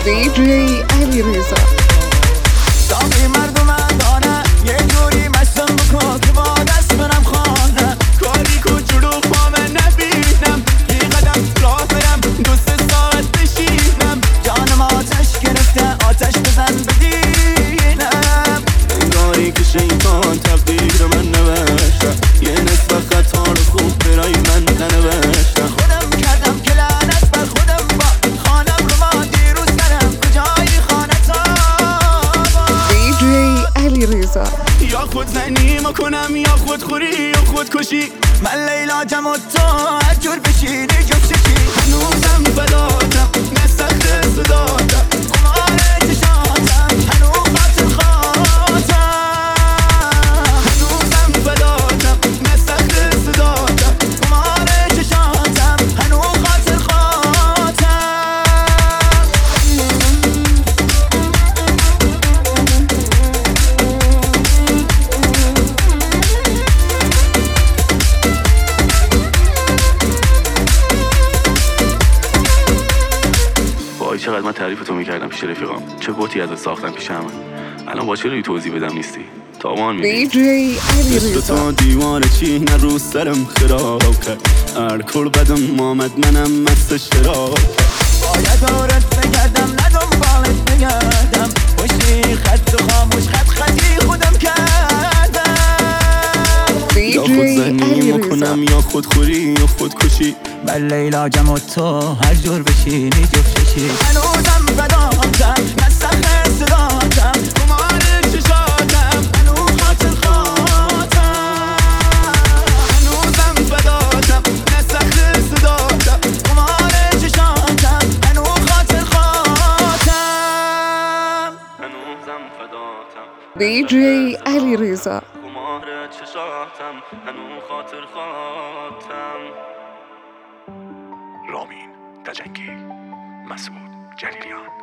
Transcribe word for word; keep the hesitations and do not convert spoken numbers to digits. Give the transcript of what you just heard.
دی جی علیرضا. ساقی مردم دانه یه جوری مستم بکن که با دست برم خانه کاری کوچولو پامه نبینم یه قدم راه برم دوست ساعت بشینم جانم آتش گرفته آتش بزن بدینم انگاری که شیطان تقدیر من نوشته یه نصف خطا رو خوب برای من ننوشته خودم کردم که لعنت بر خودم با خانم رو ما دیروز برم کجایی خانه تا دی جی علیرضا. یا خود زنی ما کنم یا خود خوری یا خود کشی من لیلاجم و تو هر جور بشینی جفتشی هنوزم فداتم نسخت صداتم قمار چشاتم هنوز خاطر خاطم هنوزم فداتم نسخت صداتم قمار چشاتم هنوز خاطر خاطم وای چقدر من تعریف تو میکردم پیش رفیقام چه بوتی ازت ساختم پیش همه الان با چه روی توضیح بدم نیستی تاوان دی میدی جی علیرضا. تو دیوار چی نه رو سرم خراب کرد هرکل بدم مامد منم مست شراب باید دارت بگردم نه دنبالت بگردم خوشی خط و خاموش خط خطی خودم کردم دی یا خود جی زنی کنم علیرضا. یا خود خوری یا خود کشی بل لیلاجم و تو هر جور بشینی جفتشی هنوزم فداتم نسخ صداتم قمار چشاتم هنوز خاطر خاطم هنوزم فداتم نسخ صداتم قمار چشاتم هنوز خاطر خاطم هنوزم فداتم دی جی علیرضا. قمار چشاتم هنوز خاطر خاطم. رامین تجنگی، مسعود جلیلیان.